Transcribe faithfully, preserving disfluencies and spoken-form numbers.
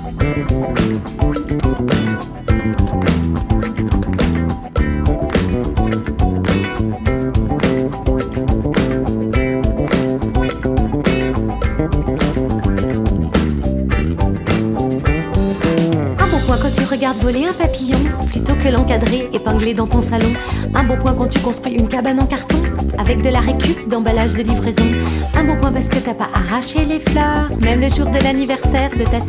Regarde voler un papillon plutôt que l'encadrer, épinglé dans ton salon. Un beau point quand tu construis une cabane en carton avec de la récup d'emballage de livraison. Un beau point parce que t'as pas arraché les fleurs, même le jour de l'anniversaire de ta